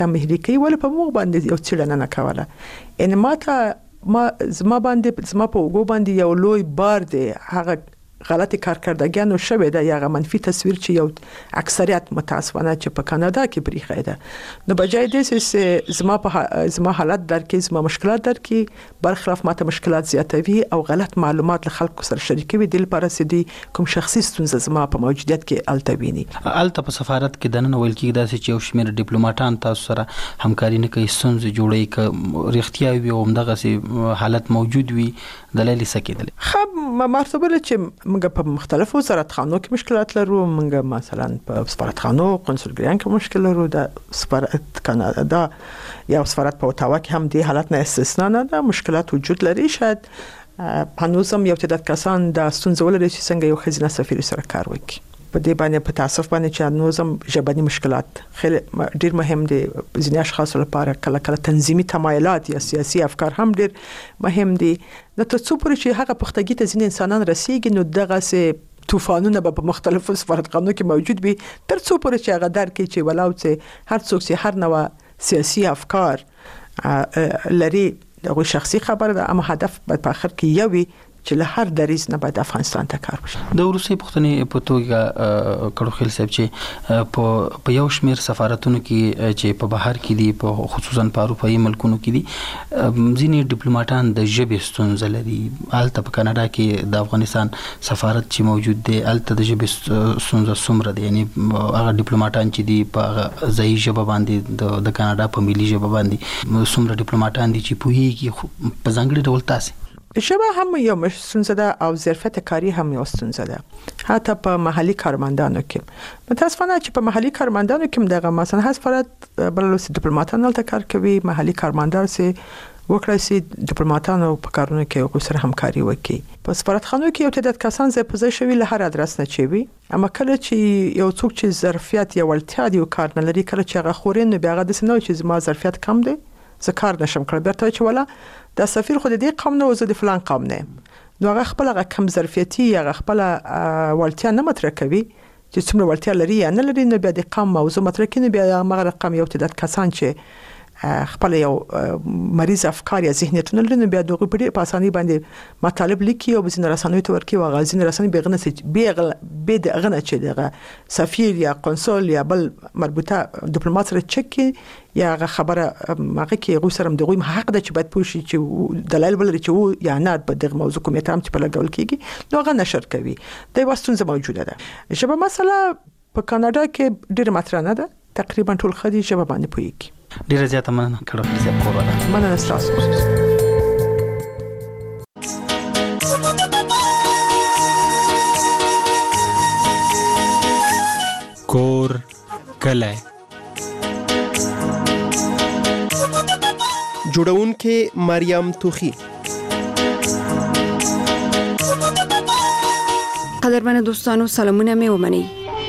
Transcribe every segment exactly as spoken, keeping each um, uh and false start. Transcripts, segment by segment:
مهري کوي ول په موږ باندې یو څلنه نه کوله ان ما ته ما زما باندې زما په وګو باندې یو لوی بار دی هغه غلطي کارکردګیانو شوه ده یا منفي تصویر چې یو اکثریت متاسفانه چې په کاناډا کې پریخه ده نو بجای دې چې زما په زما حالت درکې زما مشکلات درکې برخلاف ماته مشکلات زیاتوي او غلط معلومات له خلکو سره شریکوي د لپاره سدي کوم شخصي ستونزه زما په موجودیت کې التویني الته په سفارت کې دنه ویل کېږي داسې چې یو شمېر ډیپلوماټان تاسو سره همکاري نه کوي ستونزې جوړوي ک رښتیا وي او همدغه سي حالت موجود وي دلایل سکیدل خب مرتبه چې موږ په مختلفو وزارتخانو کې مشکلات لرو موږ مثلا په سفارتخانو قونسلګریان کې مشکل لرو د سفارت کاناډا یا سفارت په اوتاوا کې هم دې حالت نه استثنا نه ده مشکلات وجود لري شاید پنوزم یو تعداد کسان د ستونزو لري چې څنګه یو خزینه سفیر سره کار وکړي په دې باندې په تاسف باندې چې نوزم ژبني مشکلات خیلی ډیر مهم دي ځینې اشخاص لپاره کله کله تنظیمي تمایلات یا سیاسي افکار هم ډیر مهم دي نو تر څو پورې چې هغه پختګي ته ځینې انسانان رسیږي نو دغه سه طوفانونه په مختلفو سفارتخانو کې موجود وي تر څو پورې چې هغه درکې چې ولاو چې هر څوک چې هر نوع سیاسي افکار لري دغه شخصي خبره ده اما هدف په اخر کې یو وي چې له هر دریز نه باید افغانستان ته کار وشي د روسي پښتنې په توګه کړو خل صاحب چې په په یو شمیر سفارتونو کې چې په بهر کې دي په خصوصا په اروپایي ملکونو کې دي ځینې ډیپلوماټان د ژبې ستونزه لري الته په کاناډا کې د افغانستان سفارت چې موجود دی الته د ژبې ستونزه څومره دی یعنی هغه ډیپلوماټان چې دي په ځای ژبه باندې د کاناډا په ملي ژبه باندې څومره ډیپلوماټان دي چې پوهیږي په ځانګړي ډول تاسو ژبه هم یو ستونزه ده او ظرفیت کاری هم یو ستونزه ده حتی په محلي کارمندانو کې متاسفانه چې په محلي کارمندانو کې دغه مثلا هڅه فرات بللوس ډیپلوماټان ته کار کوي محلي کارمندان سي وکړای سي ډیپلوماټانو په کارونو کې یو سره همکاري وکړي په سفارتخانو کې یو تعداد کسان ځای په ځای شوي له هر ادرس نه چوي اما کله چې یو څوک چې ظرفیت یا ولټیا دی کار نه لري کله چې هغه خورین نو بیا هغه د سنو چې زما ظرفیت کم دی زه کار نشم کړی بیرته چې ولا د سفیر خو د دې قوم نه وزه د فلان قوم نه نو هغه خپل هغه کم ظرفیتي هغه خپل ولټیا نه مطرح کوي چې څومره ولټیا لري یا نه لري نو بیا د قوم موضوع مطرح کوي بیا هغه رقم یو تعداد کسان چې خپل یو مریض افکار یا ذهنیتونه لري نو بیا دغه په اساني باندې مطالب لیکي او بزنه رسنوي ته ورکي او غازین رسنوي بیغنه بیغ به دغه نه چې دغه سفیر یا قونسل یا بل مربوطه ډیپلوماټ سره چک یا خبره هغه کې غو سره دغه حق د چې باید پوښي چې دلایل ولري چې یا نه په دغه موضوع کوم تام چې په لګول کیږي نو هغه نشر کوي د واستون زما موجوده ده شبه مثلا په کاناډا کې ډیر مطرح نه ده تقریبا ټول خدي شبه باندې پويږي ډیر زیاته مننه کړو خپل ځای کوله مننه تاسو کور کله جوړونکې مریم توخی قدرمن دوستانو سلامونه مې ومني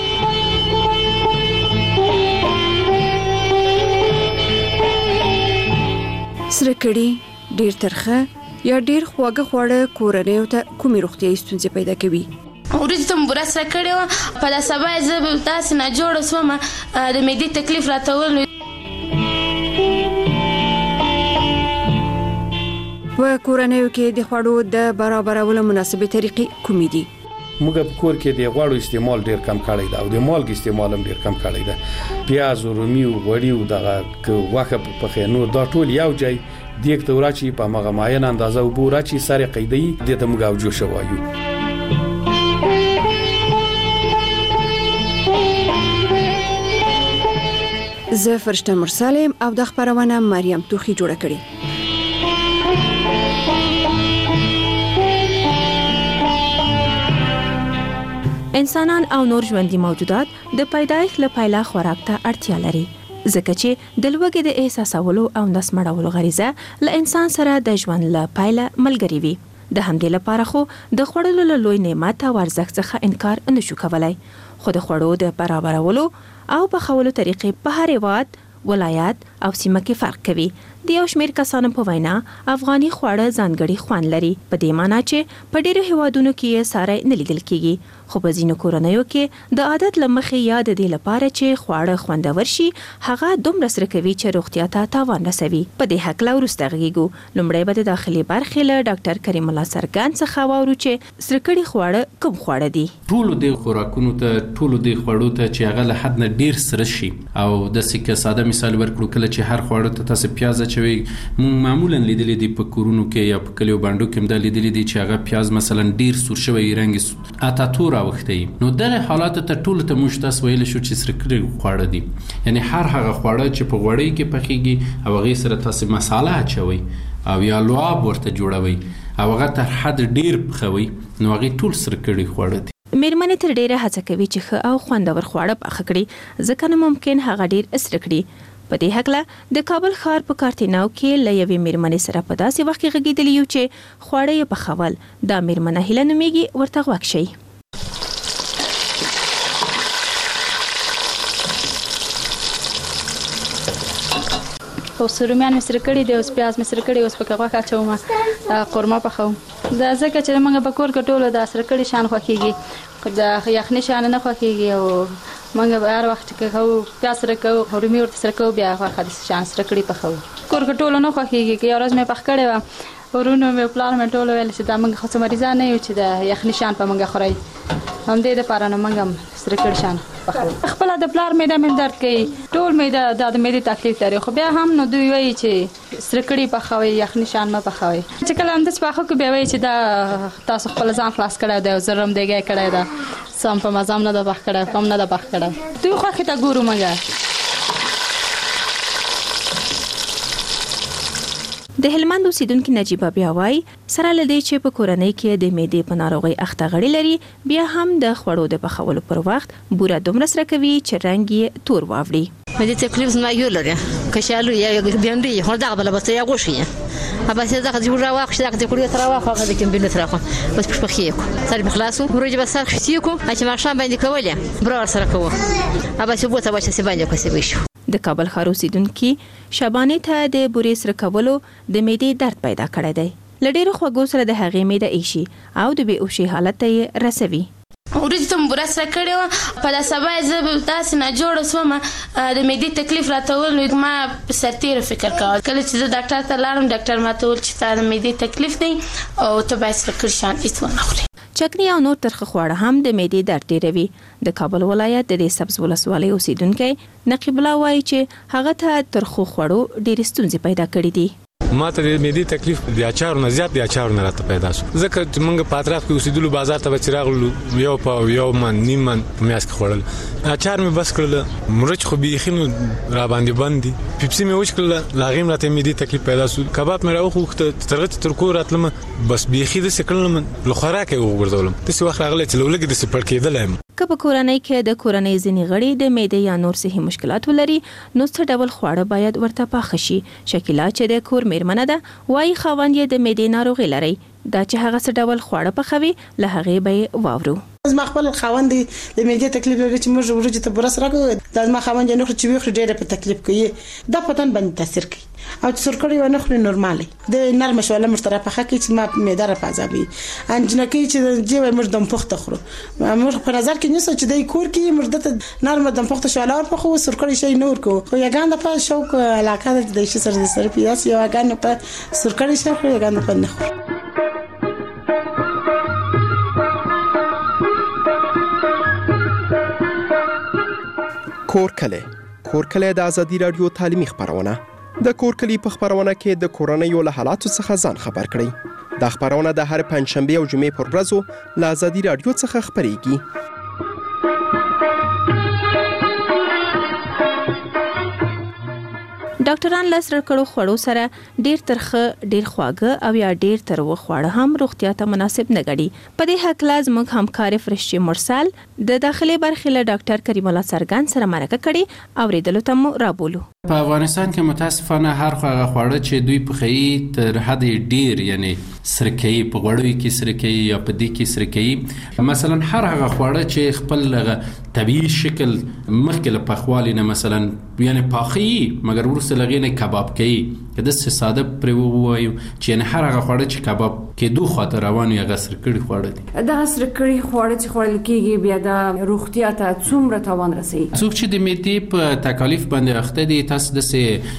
سره کړي ډیر ترخه یا ډیر خواږه خواړه کورنۍ ته کومې روغتیايي ستونزې پیدا کوي ورته تم برسره کړو په سبا زه تاسو نه جوړ وسم د معدې تکلیف راته و کورنۍ کې د خواړو د برابرولو مناسبه طریقې کومې دي موږ په کور کې د غوړو استعمال ډیر کم کړی دا او د مالګ استعمال هم ډیر کم کړی دا پیاز او رومي او غوړي او دغه واخه په خینو دا ټول یو ځای دیګ ته ورچی په مغه معین اندازه او بورچی سره قیدی د ته موږ او جو شوایو زه فرشته مرسلم او د خبرونه مریم توخی جوړه کړې انسانان او نور ژوندي موجودات د پیدایښت لپاره خوراک ته اړتیا لري ځکه چې د لوږې د احساسولو او نس مړولو غریزه له انسان سره د ژوند لپاره ملګری وي د همدې لپاره خو د خوړلو له لوی نعمت او ارزښت څخه انکار نشو کولای خو د خوړو د برابرولو او پخولو طریقې په هر هېواد ولایت او سیمه کې فرق کوي د یو شمېر کسانو په وینا افغاني خواړه ځانګړي خوند لري، په دې معنی چې په ډېرو هیوادونو کې یې ساری نه لیدل کیږي، خو په ځینو کورنیو کې د عادت له مخې یا د دې لپاره چې خواړه خوندور شي هغه دومره سره کوي چې روغتیا ته تاوان رسوي. په دې هکله وروسته غږیږو. لومړی به د داخلي برخې له ډاکټر کریم الله سرګان څخه واورو چې سره کړي خواړه کوم خواړه دي. ټولو د خوراکونو ته ټولو د خوړو ته چې هغه له حد نه ډیر سره شي او د سکه ساده مثال ورکړو کله چې هر خواړه ته تاسو پیاز اچوي، مونږ معمولا لیدلې دي په کورونو کې یا په کلیو باندې کې د لیدلې دي چې هغه پیاز مثلا ډیر سور شوی رنګ اته تور اوختي. نو دغه حالات ته ټول ته موږ تاسو ویل شو چې سره کړي خواړه دي، یعنی هر هغه خواړه چې په غوړی کې پخېږي او هغه سره تاسو مصالحه اچوي او یا لعاب ورته جوړوي او هغه تر حد ډیر پخوي، نو هغه ټول سره کړي خواړه دي. میرمنې تر ډیره هڅه کوي چې ښه او خوندور خواړه پخ کړي، ځکه نه ممکن هغه ډیر اسره کړي. په دې هکله د کابل ښار په کارتیناو کې له یوې میرمنې سره په داسې وخت کې غږېدلی یو چې خواړه یې پخول. دا میرمنه هیله نومیږي، ورته غوږ شئ. اوس رومیان مې سره کړي دي، اوس پیاز مې سره کړي، اوس پکې غوښه اچوم، قورمه پخوم. دا ځکه چې موږ په کور کې ټولو دا سره کړي شان خوښېږي، د یخني شان نه خوښېږي او موږ به هر وخت کې کوو پیاز سره کوو، رومي ورته سره کوو، بیا غوښه د شان سره کړي پخوو. کور کې ټولو نه خوښېږي. که یو ورځ مې پخ کړې وه، ورونو مې پلار مې ټولو ویل چې دا موږ خو څه مریضان نه یو چې د یخني شان په موږ خورئ، همدې دپاره نو موږ هم سره کړي شان پخوو. خپله د پلار معده مې درد کوي، ټول معده دا د معدې تکلیف لري، خو بیا هم نو دوی وایي چې سره کړي پخوئ، یخني شان مه پخوئ. چې کله همداسې پاخه کړو بیا وایي چې دا تاسو خپل ځان خلاص کړی دی او زه رم دیګی کړی ده، سم په مزه هم نه ده پخ کړی، کم نه ده پخ کړی. دوی خوښې ته ګورو موږ. د هلمند اوسیدونکي نجیبه بیا وایي سره له دې چې په کورنۍ کې د معدې په ناروغۍ اخته غړي لري، بیا هم د خوړو د پخولو پر وخت بوره دومره سره کوي چې رنګ یې تور واوړي. معدې تکلیف زما یو لري، کچالو یا بینډۍ خو دغه بله بس یا غوښې ابا سي دغه جوړه واخ شي دغه کړی تر واخ هغه د کوم بینډۍ تر واخ بس په خې کو سر بخلاصو ورجه بس خشتي کو چې ما شام باندې کولې برار سره کوو ابا سي بوته واشه سي باندې کوسي وشو. د کابل ښار اوسیدونکي شبانې ته د بورې سره کولو د معدې درد پیدا کړی دی. له ډېرو خوږو سره د هغې معده ایشي او د بې هوشۍ حالت ته یې رسوي. وروسته ته مې بوره سره کړې وه، په دا سبا یې زه داسې نه جوړه شوم، د معدې تکلیف راته وویل، نو ما په سرتېره فکر کوه. کله چې زه ډاکټر ته لاړم، ډاکټر ماته وویل چې تا د معدې تکلیف دی او ته باید سره کړي شیان هېڅ ونه خورې. چکنی او نور ترخه خواړه هم د معدې درد ډیروي. د کابل ولایت د سبز ولسوالۍ اوسیدونکی نقیب الله وایي چې هغه ته ترخو خوړو ډېرې ستونزې پیدا کړې دي. ما ته د معدې تکلیف د اچارو نه زیات د اچارو نه راته پیدا شو، ځکه چې موږ په اطراف کې اوسېدلو بازار ته به چې راغلو یو په یو من نیم من په میاشت کې خوړل، اچار مې بس کړل، مرچ خو بیخي نو را باندې بند دي، پیپسي مې وچ کړل، له هغې مې راته معدې تکلیف پیدا شو، کباب مې راوخوښته تر هغه چې تر کور راتلم بس بیخي داسې کړلم له خوراک یې وغورځولم، داسې وخت راغلی چې له لږې داسې پړ کېدلی یم. که په کورنۍ کې د کورنۍ ځینې غړي د معدې یا نور صحي مشکلات ولري، نو څه ډول خواړه باید ورته پاخه شي. شکیلا چې د کور میرمنه ده وايي خاوند یې د معدې ناروغي لري، دا چې هغه څه ډول خواړه پخوي له هغې به یې واورو. زما خپل خاوند د معدې تکلیف لري چې موږ ورجې ته بوره سره کوو، دا زما خاوند یې نه خوري چې ویې خوري ډېره په تکلیف کوي، دا په تن باندې تاثیر کوي، او چې سرکړی ونه خوري نورمالي د نرمه شوله موږ ته راپخه کوي چې ما معده را پازابي انجنکۍ چې جیوه موږ دم پخته خورو. موږ په نظر کې نیسو چې د کور کې موږ دته نرمه دم پخته شوله ور پخو سرکړی شي نور کو، خو یګان په شوق علاقه د شي سره د سره پیاس یو یګان په سرکړی شي خو یګان په نه خوري. کور کلی کور کلی د ازادي راډیو تعلیمي خبرونه. د کور کلی په خبرونه کې د کورنیو له حالاتو څخه ځان خبر کړئ. دا خبرونه د هر پنځشنبه او جمعې پر ورځو له ازادي راډیو څخه خبرېږي. ډاکټران له سره کړو خوړو سره ډیر ترخه، ډیر خواږه او یا ډیر تروه خواړه هم روغتیا ته مناسب نه ګڼي. په دې هکله زموږ همکار فرشتي مرسل د داخلي برخې له ډاکټر کریم الله سرګان سره مرکه کړې، اوریدلو ته مو رابولو. په افغانستان کې متاسفانه هر هغه خواړه چې دوی پخوي تر حد ډیر، یعنی سره کوي، په غوړیو کې سره کوي یا په دې کې سره کوي. مثلا هر هغه خواړه چې خپل طبیعي شکل مخکې له پخوالي نه مثلا یعنی پاخي مګر ورسته لغې نه کباب کوي کله څه ساده پر وایو چې نه هر هغه خواړه چې کباب کې دوه خاطر روان یا غسر کړي خواړه دي دا غسر کړي خواړه چې خوړل کېږي بیا د روغتیا ته څومره تاوان رسوي؟ څوک چې د معدې په تکالیف باندې اخته دي تاسو د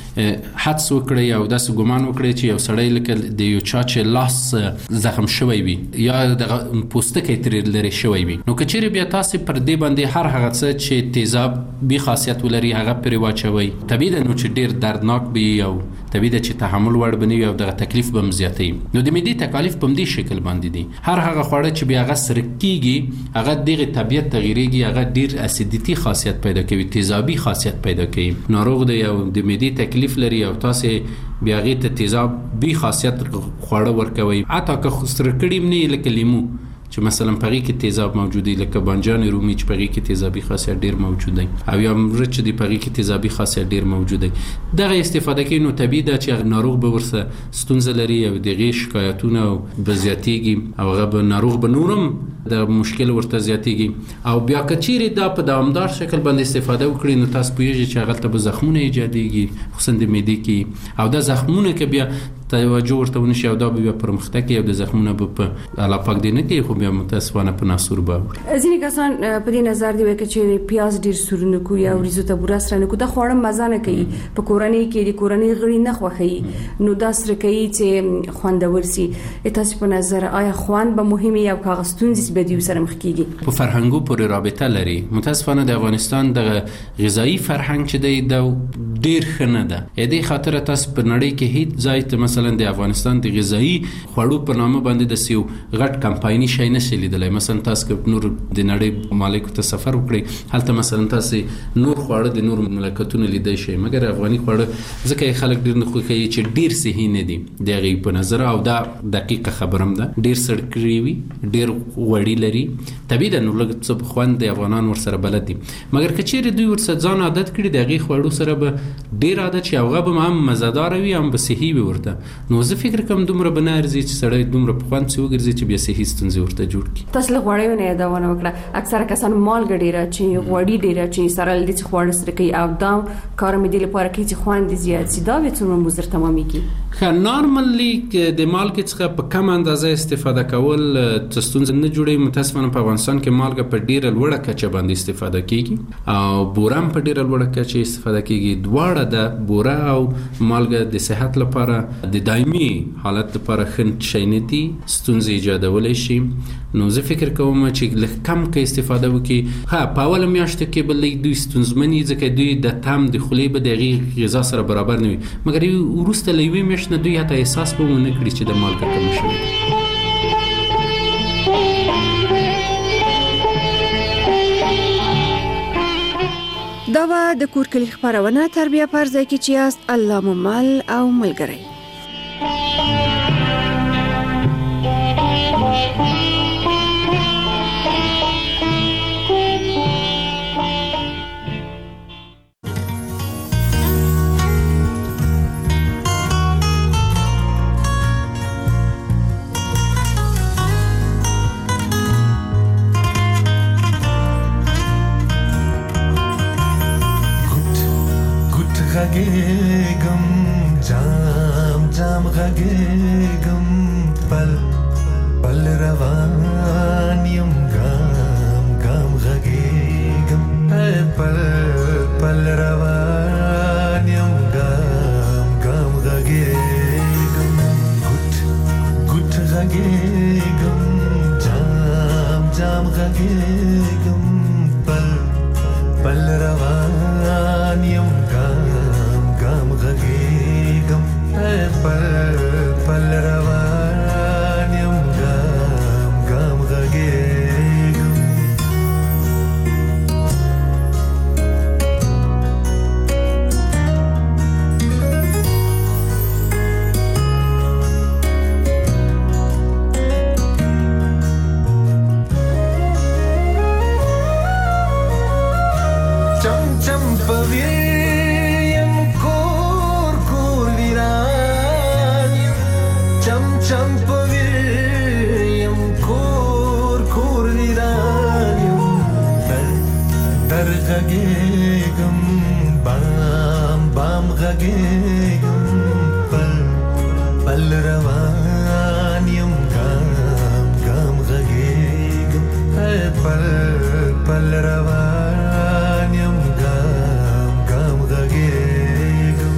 سه حدس وکړي او د سه ګمان وکړي چې یو سړی لکه د یو چا چې لاس زخم شوی وي یا د پوستکی تر لري شوی وي نو کچېره بیا تاسو پر دې باندې هر هغه څه چې تیزاب به خاصیت ولري هغه پر واچوي طبيعي ده نو چې ډیر دردناک وي او طبيعي ده چې تحمل وړ بنوي او د تکلیف به مزیاتي نو د معدې تکالیف په دې شکل باندې دي هر هغه خواړه چې بیا هغه سره کیږي هغه دغه طبيعت تغیرېږي هغه ډیر اسیدیټي خاصیت پیدا کوي تیزابي خاصیت پیدا کوي ناروغ دی او د معدې تکلیف لري او تاسو بیا غي ته تیزابي خاصیت خواړه ورکوي حتی که خسر کړي نه لکه لیمو چې مثلا پغې کې تیزاب موجود دی لکه بانجان رومي چې پغې کې تیزابي خاصیت ډیر موجود دی او یا مرچ دی پغې کې تیزابي خاصیت ډیر موجود دی دغه استفاده کوي نو طبيعي ده چې ناروغ به ورسه ستونزه لري او دغه شکایتونه او بزیاتیږي او هغه به ناروغ به نورم د مشکل ورته زیاتیږي او بیا کچيري دا په دوامدار شکل باندې استفاده وکړي نو تاسو پوهیږئ چې هغه ته به زخمونه ایجادېږي خصوصا د معدې کې او دا زخمونه کې بیا توجه ورته ونشي او دا بیا پرمختګ کوي او د زخمونه په الله پاک دې نه کوي خو بیا متاسفانه په ناسور به ځینې کسان په دې نظر دی وکړي چې پیاز ډیر سورنه کوي او ریزو ته بوره سره نه کو دا خوړم مزه نه کوي په کورنۍ کې د کورنۍ غړي نه خوخي نو دا سره کوي چې خوندور سي تاسو په نظر آیا خوند به مهمه یا کاغستونز به دی سره مخ کیږي په فرهنګو پورې رابطه لري متاسفانه د افغانستان د غذایی فرهنګ چې دی د ډیر خنه ده دې خاطر تاسو په نړۍ کې هیڅ ځای ته مثلا د افغانستان د غذایی خوړو په نامه باندې د سیو غټ کمپایني شي نه لیدلای مثلا تاسو که نور د نړۍ مالکو ته سفر وکړي هلته مثلا تاسو نور خواړه د نور مملکتونو لیدای شي مګر افغاني خواړه ځکه خلک ډیر نه خوښوي چې ډیر صحي نه دي دغه په نظر او دا دقیقه خبرم ده ډیر سړکري وي ډیر وړي لري طبيعي ده نو لږ څه خوند د افغانان ور سره بلد دي مګر کچېره دوی ور سره ځان عادت کړي دغه خوړو سره به ډیر عادت شي هغه به هم مزدار وي هم به صحي وي ورته نو زه فکر کوم دومره بنارځي چې سړی دومره په خوند څه وګرځي چې بیا صحي ستونزې ورته جوړ کړي تاسو له غوړیو نه دا ونه وکړه اکثره کسان مالګ ډیره چې غوړی ډیره چې سره لدی چې خوړ سره کوي او دا کار مې دی لپاره کې چې خوند زیات سي دا به څومره مضر تمامي کی خا نارملی د مالګ څخه په کم اندازه استفاده کول تستونز نه جوړي متاسفانه په افغانستان کې مالګ په ډیره لوړه کچه باندې استفاده کیږي او بورم په ډیره لوړه کچه استفاده کیږي دواړه د بوره او مالګ د صحت لپاره د دایمي حالت لپاره خنډ شي نه دي ستونزې ایجادولای شي نو زه فکر کوم چې لږ کم کې استفاده وکړي ها په اول میاشت کې بلې دوی ستونزمنې ځکه دوی د تام د خولې به د غذا سره برابر نه وي مګر ورسته لوي میاشت نه دوی هته احساس به ونه کړي چې د مالګ کم شوی دا به د کورکلی خبرونه تربیه پر ځای کې چې است الله ممل او ملګری غږېږم جام جام غږېږم پل پل روان یم ګام ګام غږېږم پل پل روان یم ګام ګام غږېږم ګوت ګوت غږېږم جام جام غږېږم پل پل روان یم غږېږم پل پل روان یم ګام ګام غږېږم غږېږم پل پل روان یم ګام ګام غږېږم پل پل روان یم ګام ګام غږېږم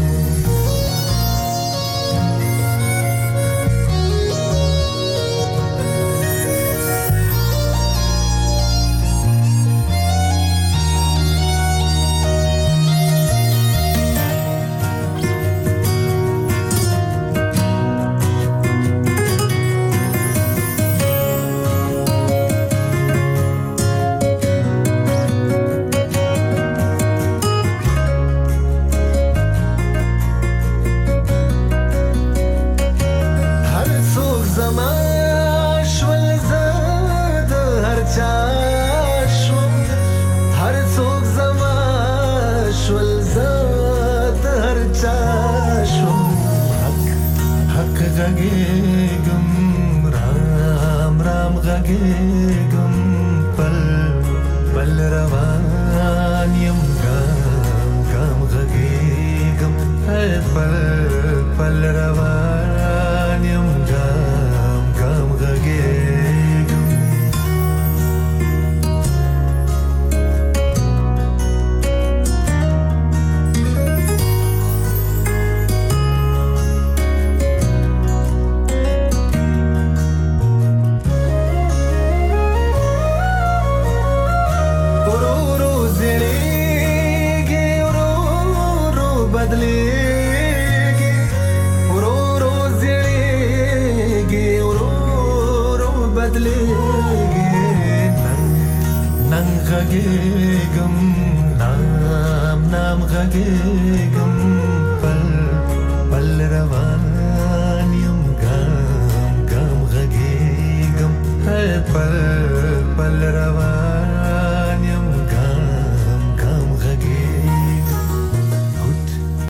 غږېږم رام رام غږېږم پل پل روان یم ګام ګام غږېږم پل پل روان